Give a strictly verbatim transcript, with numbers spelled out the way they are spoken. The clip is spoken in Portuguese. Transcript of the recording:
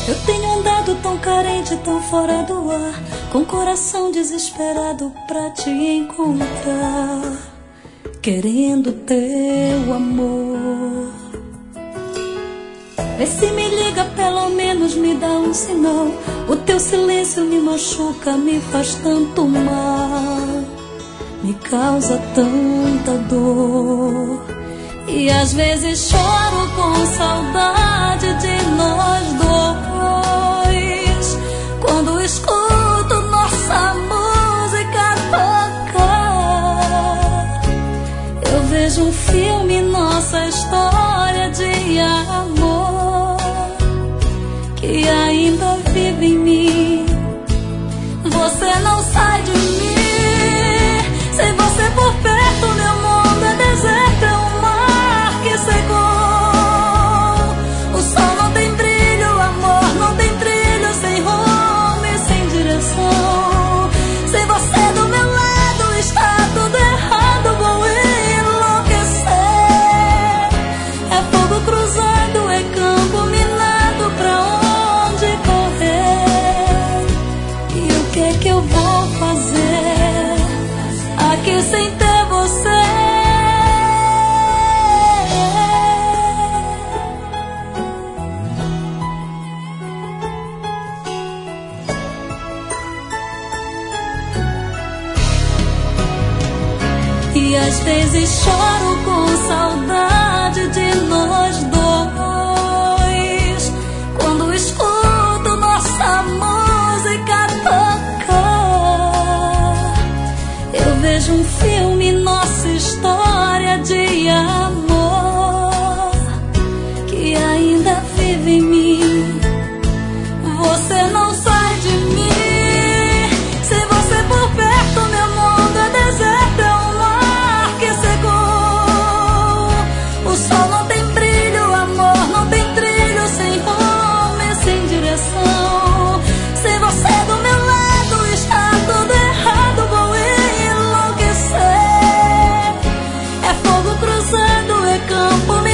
Eu tenho andado tão carente, tão fora do ar, com coração desesperado pra te encontrar, querendo teu amor. Vê se me liga, pelo menos me dá um sinal. O teu silêncio me machuca, me faz tanto mal, me causa tanta dor. E às vezes choro com saudade de nós dois, quando escuto nossa música tocar. Eu vejo um filme, nossa história de amor, que ainda vive em mim. Você não sai de mim, sem você por perto meu mundo é deserto, é um mar que secou. O sol não tem brilho, o amor não tem trilho, sem rumo e sem direção. Sem você do meu lado está tudo errado, vou enlouquecer. É fogo cruzado, é campo minado, pra onde correr? E o que é que eu vou fazer aqui sem ter você? E às vezes choro com saudade de nós dois, quando escuto nossa música tocar. Eu vejo um filme, nossa história de amor, que ainda vive em mim. Você não sai de mim, sem você por perto meu mundo é deserto, é um mar que secou. O sol não tem brilho, o amor não tem trilho, sem rumo e sem direção. Sem você do meu lado está tudo errado, vou enlouquecer. É fogo cruzado, é campo